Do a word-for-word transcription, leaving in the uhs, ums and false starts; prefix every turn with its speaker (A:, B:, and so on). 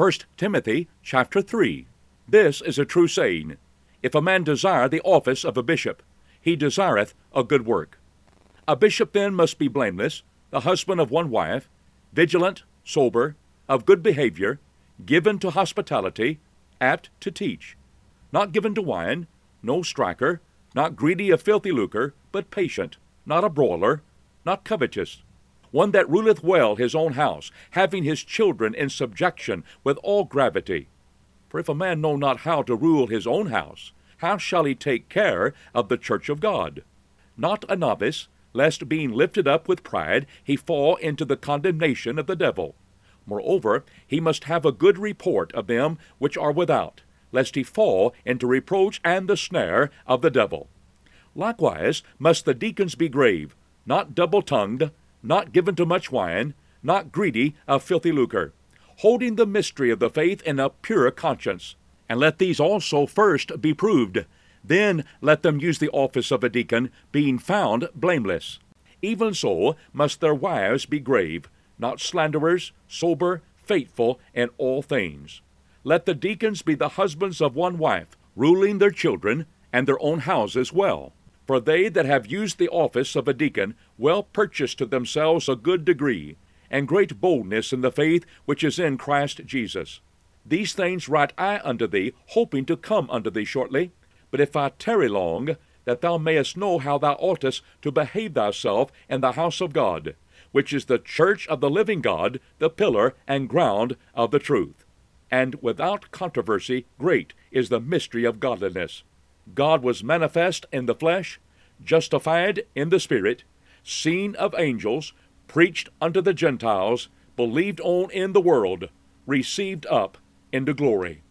A: First Timothy chapter three. This is a true saying, If a man desire the office of a bishop, he desireth a good work. A bishop then must be blameless, the husband of one wife, vigilant, sober, of good behavior, given to hospitality, apt to teach, not given to wine, no striker, not greedy of filthy lucre, but patient, not a broiler, not covetous, one that ruleth well his own house, having his children in subjection with all gravity. For if a man know not how to rule his own house, how shall he take care of the church of God? Not a novice, lest being lifted up with pride, he fall into the condemnation of the devil. Moreover, he must have a good report of them which are without, lest he fall into reproach and the snare of the devil. Likewise must the deacons be grave, not double-tongued, not given to much wine, not greedy of filthy lucre, holding the mystery of the faith in a pure conscience. And let these also first be proved. Then let them use the office of a deacon, being found blameless. Even so must their wives be grave, not slanderers, sober, faithful in all things. Let the deacons be the husbands of one wife, ruling their children and their own houses well. For they that have used the office of a deacon well purchase to themselves a good degree, and great boldness in the faith which is in Christ Jesus. These things write I unto thee, hoping to come unto thee shortly. But if I tarry long, that thou mayest know how thou oughtest to behave thyself in the house of God, which is the church of the living God, the pillar and ground of the truth. And without controversy great is the mystery of godliness. God was manifest in the flesh, justified in the Spirit, seen of angels, preached unto the Gentiles, believed on in the world, received up into glory.